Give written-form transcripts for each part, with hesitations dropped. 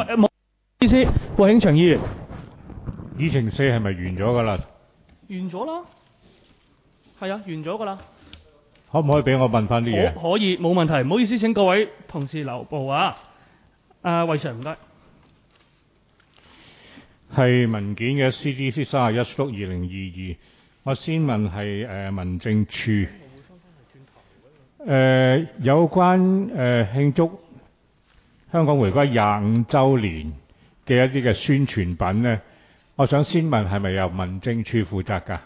冇意思，郭慶祥議員。 議程4係咪完咗㗎啦？ 完咗啦，係啊，完咗㗎啦。 可唔可以俾我問翻啲嘢？ 可以，冇問題。唔好意思，請各位同事留步啊。衛常唔該。 係文件嘅 CDC 31/2022，我先問係民政處有關慶祝香港回歸25週年嘅一啲嘅宣傳品呢，我想先問係咪由民政處負責㗎？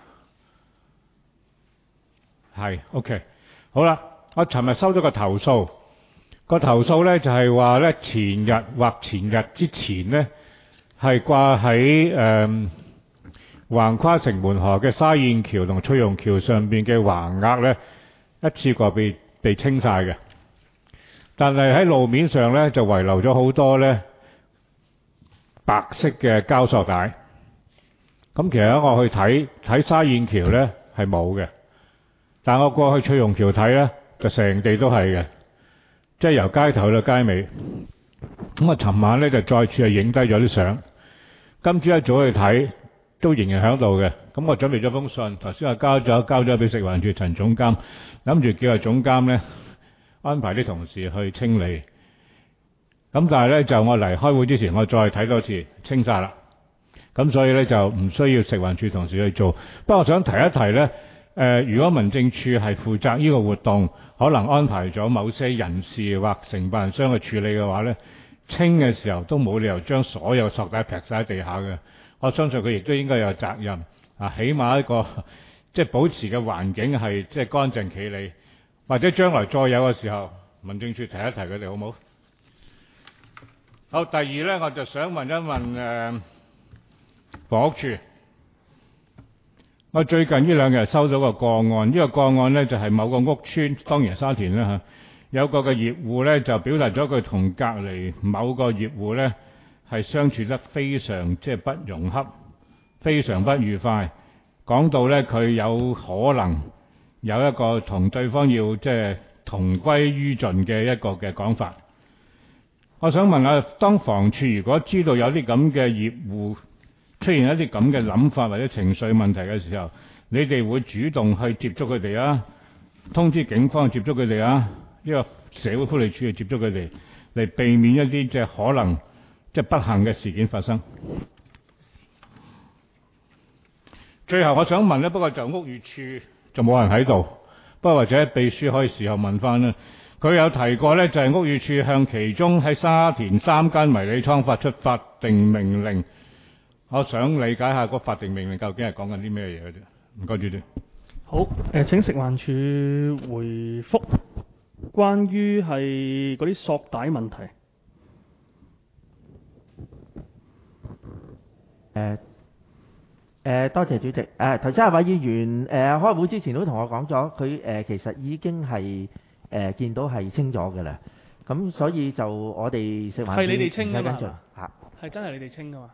係 OK， 好啦，我尋日收咗個投訴，個投訴呢就係話呢前日或前日之前呢，係掛喺橫跨城門河嘅沙燕橋同翠榕橋上邊嘅橫額呢，一次過被清晒嘅，但係喺路面上呢，就遺留咗好多呢白色嘅膠塑帶。咁其實我去睇沙燕橋呢係冇嘅，但我過去翠榕橋睇呢，就成地都係嘅，即係由街頭去到街尾。咁我尋晚呢，就再次係影低咗啲相，今朝一早去睇都仍然喺度嘅。咁我準備咗封信，頭先我交咗俾食環署陳總監，諗住叫阿總監呢安排啲同事去清理。咁但係呢，就我嚟開會之前，我再睇多次，清晒啦。咁所以呢，就唔需要食環署同事去做。不過我想提一提呢，如果民政處係負責呢個活動，可能安排咗某些人士或承辦商去處理嘅話呢，清嘅時候都冇理由將所有塑帶劈晒喺地下嘅。我相信佢亦都應該有責任啊，起碼一個即係保持嘅環境係即係乾淨企理，或者將來再有嘅時候，民政處提一提佢哋好冇？好，第二呢，我就想問一問房屋處，我最近呢兩日收咗個個案，呢個個案呢，就係某個屋邨，當然係沙田啦嚇，有個嘅業戶呢，就表達咗佢同隔離某個業戶呢係相處得非常即係不融洽，非常不愉快，講到呢，佢有可能有一個同對方要即係同歸於盡嘅一個嘅講法。我想問下，當房署如果知道有啲咁嘅業戶出現一啲咁嘅諗法或者情緒問題嘅時候，你哋會主動去接觸佢哋啊？通知警方去接觸佢哋啊？呢個社會福利署去接觸佢哋，嚟避免一啲即係可能即係不幸嘅事件發生。最後我想問呢，不過就屋宇署就冇人喺度，不過或者秘書可以事後問翻啦。佢有提過呢，就係屋宇署向其中喺沙田3間迷你倉發出法定命令。我想理解下個法定命令究竟係講緊啲咩嘢嘅啫。唔該，主席。 好，請食環署回覆關於係嗰啲索帶問題。 多謝主席。頭先位議員開會之前都同我講咗，佢其實已經係見到係清咗嘅啦。咁所以就我哋食環署係你哋清㗎嘛？ 係真係你哋清㗎嘛？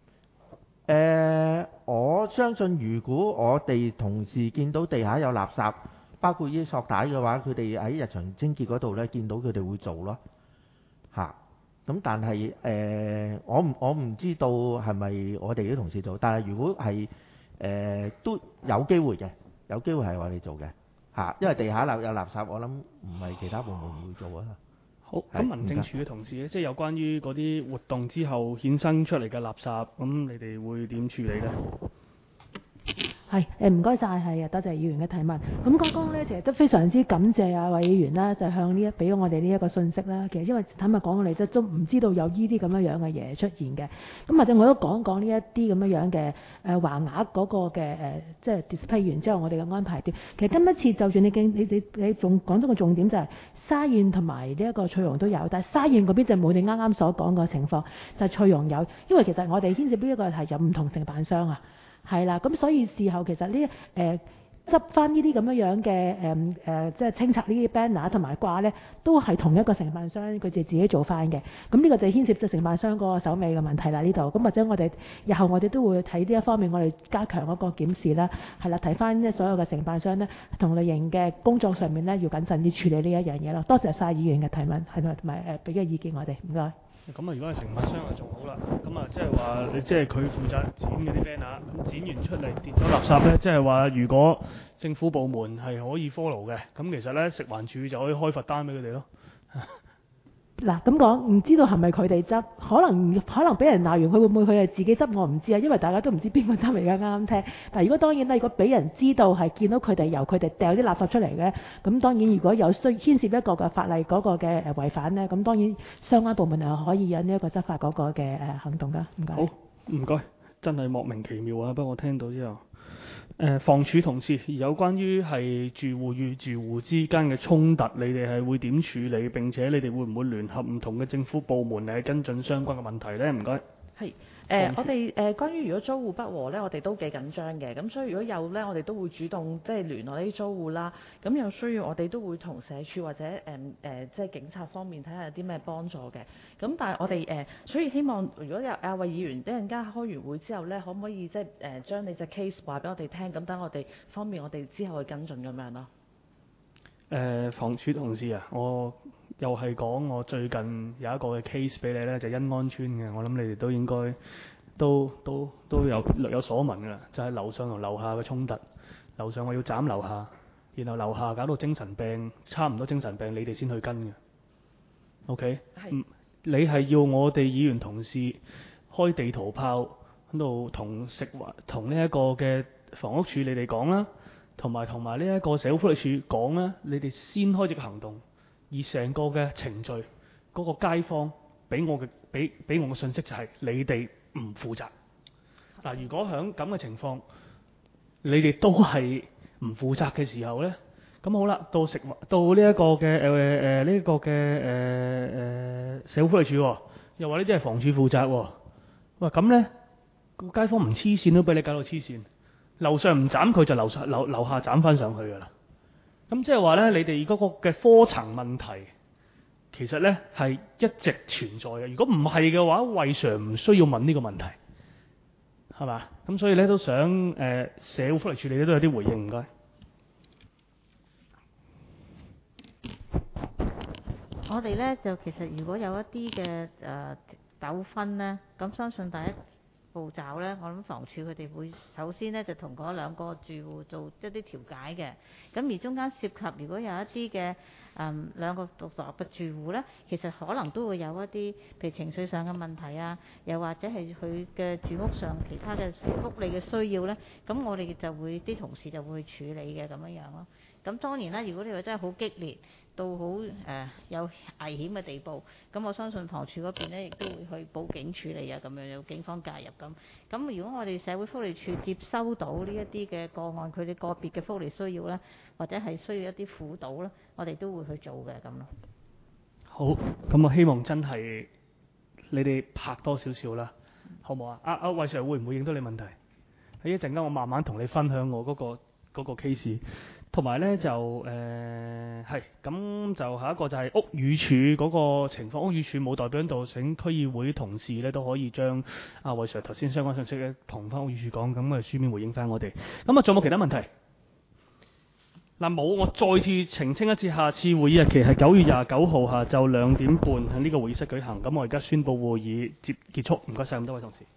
我相信如果我哋同事見到地下有垃圾，包括呢啲索帶嘅話，佢哋喺日常清潔嗰度呢，見到佢哋會做咯。咁但係我唔知道係咪我哋啲同事做，但係如果係都有機會嘅，有機會係我哋做嘅因為地下有垃圾，我諗唔係其他部門會做啊。 好，咁民政處嘅同事咧，即係有關於嗰啲活動之後衍生出嚟嘅垃圾，咁你哋會點處理呢？ 係唔該晒，係啊，多謝議員嘅提問。咁剛剛咧，其實都非常之感謝啊位議員啦，就向俾咗我哋呢一個信息啦。其實因為坦白講，我哋都唔知道有呢啲咁樣嘅嘢出現嘅。咁或者我都講呢一啲咁樣嘅橫額嗰個嘅即係 display 完之後，我哋嘅安排點。其實今一次就算你仲講咗個重點就係沙燕同埋呢一個翠榕都有，但係沙燕嗰邊就冇你啱啱所講個情況，就係翠榕有，因為其實我哋牽涉呢一個係有唔同承辦商啊。係啦，咁所以事後其實呢執翻呢啲咁樣嘅即係清拆呢啲 banner 同埋掛咧，都係同一個承辦商佢哋自己做翻嘅。咁呢個就牽涉咗承辦商嗰個手尾嘅問題啦。呢度咁或者我哋日後我哋都會睇呢一方面，我哋加強嗰個檢視啦。係啦，睇翻即係所有嘅承辦商咧，同類型嘅工作上面咧，要謹慎啲處理呢一樣嘢咯。多謝晒議員嘅提問，係同埋俾嘅意見我哋，唔該。 咁啊，如果係承辦商就仲好啦。咁啊，即係話你即係佢負責剪嗰啲 banner，咁剪完出嚟跌咗垃圾咧，即係話如果政府部門係可以 follow 嘅，咁其實咧食環署就可以開罰單俾佢哋咯。 嗱咁講，唔知道係咪佢哋執，可能俾人鬧完，佢會唔會佢係自己執，我唔知啊，因為大家都唔知邊個執嚟㗎，啱啱聽。但係如果當然啦，如果俾人知道係見到佢哋由佢哋掉啲垃圾出嚟嘅，咁當然如果有牽涉一個嘅法例嗰個嘅違反呢，咁當然相關部門係可以有呢一個執法嗰個嘅行動㗎。唔該。 好，唔該，真係莫名其妙啊！不過我聽到之後。房署同事有關於係住戶與住戶之間嘅衝突，你哋係會點處理？並且你哋會唔會聯合唔同嘅政府部門嚟跟進相關嘅問題呢？唔該。 係我哋關於如果租戶不和呢，我哋都幾緊張嘅。咁所以如果有呢，我哋都會主動即係聯絡呢啲租戶啦。咁有需要我哋都會同社署或者即係警察方面睇下有啲咩幫助嘅。咁但係我哋所以希望如果有位議員一陣間開完會之後呢，可唔可以即係將你隻 case 話俾我哋聽？咁等我哋方便我哋之後去跟進咁樣咯。 房署同事啊，我又係講我最近有一個嘅 case 俾你呢，就欣安邨嘅，我諗你哋都應該都有略有所聞㗎啦，就係樓上同樓下嘅衝突。樓上我要斬樓下，然後樓下搞到精神病，差唔多精神病，你哋先去跟嘅。OK？你係要我哋議員同事開地圖炮喺度同呢一個嘅房屋署你哋講啦。同埋呢一個社會福利署講咧，你哋先開始行動，而成個嘅程序嗰個街坊俾我嘅信息就係你哋唔負責。嗱，如果響咁嘅情況，你哋都係唔負責嘅時候咧，咁好啦，到呢一個嘅呢個嘅社會福利署又話呢啲係房署負責喎。喂，咁咧個街坊唔黐線都俾你搞到黐線。樓上唔斬佢就樓下斬翻上去㗎啦。咁即係話咧，你哋嗰個嘅科層問題其實咧係一直存在嘅。如果唔係嘅話，為常唔需要問呢個問題，係嘛？咁所以咧都想社會福利署你都有啲回應，唔該。 我哋咧就其實如果有一啲嘅糾紛咧，咁相信第一步驟呢，我諗房署佢哋會首先呢就同嗰兩個住戶做一啲調解嘅，咁而中間涉及如果有一啲嘅兩個獨立嘅住戶呢，其實可能都會有一啲譬如情緒上嘅問題啊，又或者係佢嘅住屋上其他嘅福利嘅需要呢，咁我哋就會啲同事就會處理嘅咁樣樣咯。咁當然啦，如果你話真係好激烈到好有危險嘅地步，咁我相信房署嗰邊呢亦都會去報警處理啊，咁樣有警方介入咁。咁如果我哋社會福利署接收到呢一啲嘅個案，佢哋個別嘅福利需要呢，或者係需要一啲輔導呢，我哋都會去做嘅咁咯。 好，咁我希望真係你哋拍多少少啦，好唔好啊？阿魏 Sir 會唔會應到你問題？喺一陣間我慢慢同你分享我嗰個 case。同埋咧就係咁就下一個就係屋宇署嗰個情況，屋宇署冇代表喺度，請區議會同事咧都可以將阿魏 Sir 頭先相關信息咧同翻屋宇署講，咁啊書面回應翻我哋。咁啊仲有冇其他問題？嗱冇，我再次澄清一次，下次會議日期係9月29號下晝2點半喺呢個會議室舉行。咁我而家宣佈會議結束，唔該晒咁多位同事。